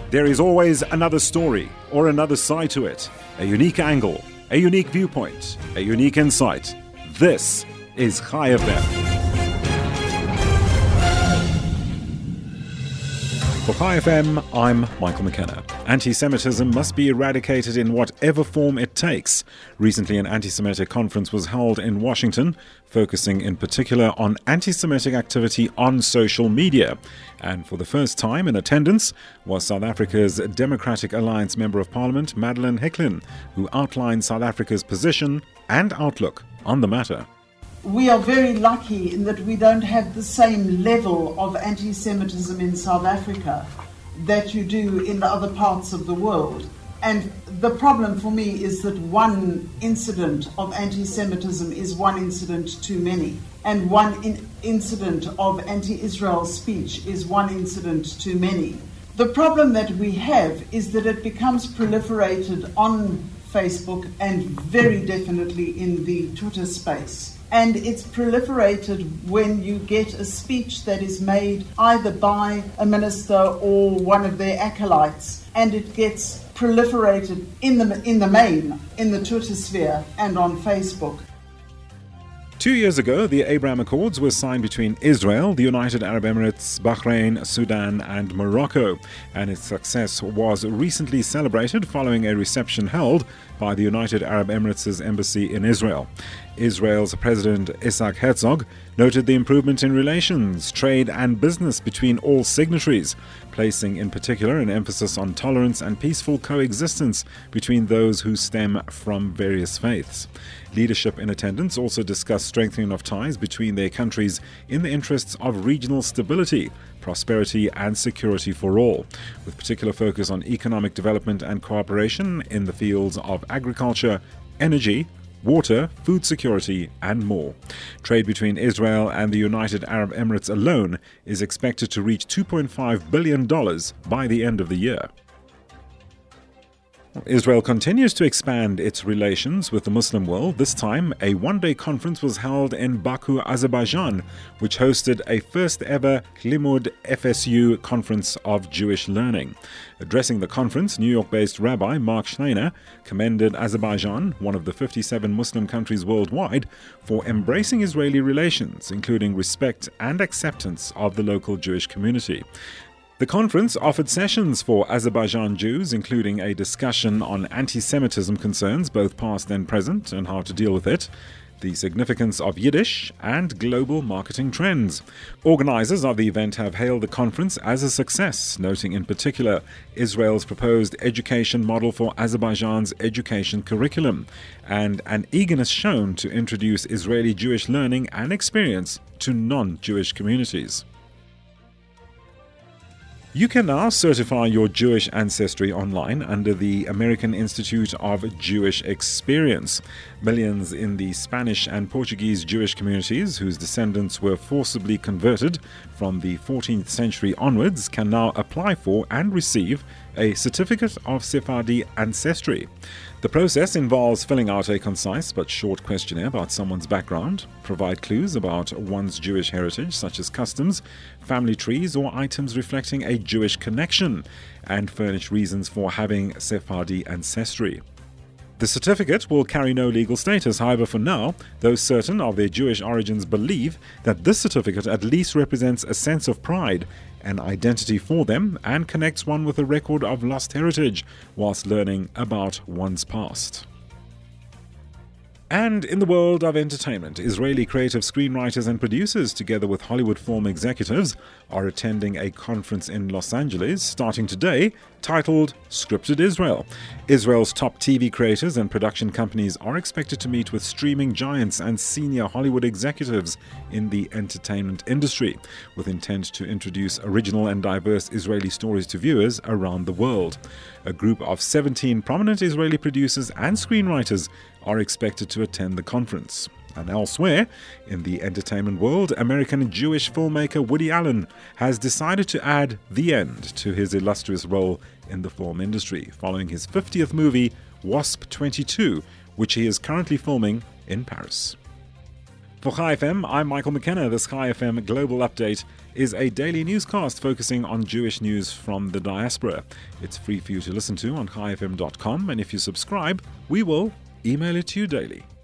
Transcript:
There is always another story or another side to it, a unique angle, a unique viewpoint, a unique insight. This is Chai FM. For Chai FM, I'm Michael McKenna. Anti-Semitism must be eradicated in whatever form it takes. Recently, an anti-Semitic conference was held in Washington, focusing in particular on anti-Semitic activity on social media. And for the first time in attendance was South Africa's Democratic Alliance Member of Parliament, Madeleine Hicklin, who outlined South Africa's position and outlook on the matter. We are very lucky in that we don't have the same level of anti-Semitism in South Africa that you do in other parts of the world. And the problem for me is that one incident of anti-Semitism is one incident too many. And one incident of anti-Israel speech is one incident too many. The problem that we have is that it becomes proliferated on Facebook and very definitely in the Twitter space. And it's proliferated when you get a speech that is made either by a minister or one of their acolytes, and it gets proliferated in the Twitter sphere and on Facebook. 2 years ago, the Abraham Accords were signed between Israel, the United Arab Emirates, Bahrain, Sudan and Morocco, and its success was recently celebrated following a reception held by the United Arab Emirates' embassy in Israel. Israel's President Isaac Herzog noted the improvement in relations, trade and business between all signatories, placing in particular an emphasis on tolerance and peaceful coexistence between those who stem from various faiths. Leadership in attendance also discussed strengthening of ties between their countries in the interests of regional stability, prosperity and security for all, with particular focus on economic development and cooperation in the fields of agriculture, energy, water, food security and more. Trade between Israel and the United Arab Emirates alone is expected to reach $2.5 billion by the end of the year. Israel continues to expand its relations with the Muslim world. This time, a one-day conference was held in Baku, Azerbaijan, which hosted a first-ever Limud FSU Conference of Jewish Learning. Addressing the conference, New York-based Rabbi Mark Schneiner commended Azerbaijan, one of the 57 Muslim countries worldwide, for embracing Israeli relations, including respect and acceptance of the local Jewish community. The conference offered sessions for Azerbaijan Jews, including a discussion on anti-Semitism concerns, both past and present, and how to deal with it, the significance of Yiddish, and global marketing trends. Organizers of the event have hailed the conference as a success, noting in particular Israel's proposed education model for Azerbaijan's education curriculum, and an eagerness shown to introduce Israeli Jewish learning and experience to non-Jewish communities. You can now certify your Jewish ancestry online under the American Institute of Jewish Experience. Millions in the Spanish and Portuguese Jewish communities whose descendants were forcibly converted from the 14th century onwards can now apply for and receive a certificate of Sephardi ancestry. The process involves filling out a concise but short questionnaire about someone's background, provide clues about one's Jewish heritage such as customs, family trees or items reflecting a Jewish connection, and furnish reasons for having Sephardi ancestry. The certificate will carry no legal status. However, for now, those certain of their Jewish origins believe that this certificate at least represents a sense of pride, an identity for them, and connects one with a record of lost heritage whilst learning about one's past. And in the world of entertainment, Israeli creative screenwriters and producers, together with Hollywood film executives, are attending a conference in Los Angeles starting today titled Scripted Israel. Israel's top TV creators and production companies are expected to meet with streaming giants and senior Hollywood executives in the entertainment industry, with intent to introduce original and diverse Israeli stories to viewers around the world. A group of 17 prominent Israeli producers and screenwriters are expected to attend the conference. And elsewhere, in the entertainment world, American Jewish filmmaker Woody Allen has decided to add the end to his illustrious role in the film industry, following his 50th movie, Wasp 22, which he is currently filming in Paris. For Chai FM, I'm Michael McKenna. This Chai FM Global Update is a daily newscast focusing on Jewish news from the diaspora. It's free for you to listen to on chaifm.com, and if you subscribe, we will email it to you daily.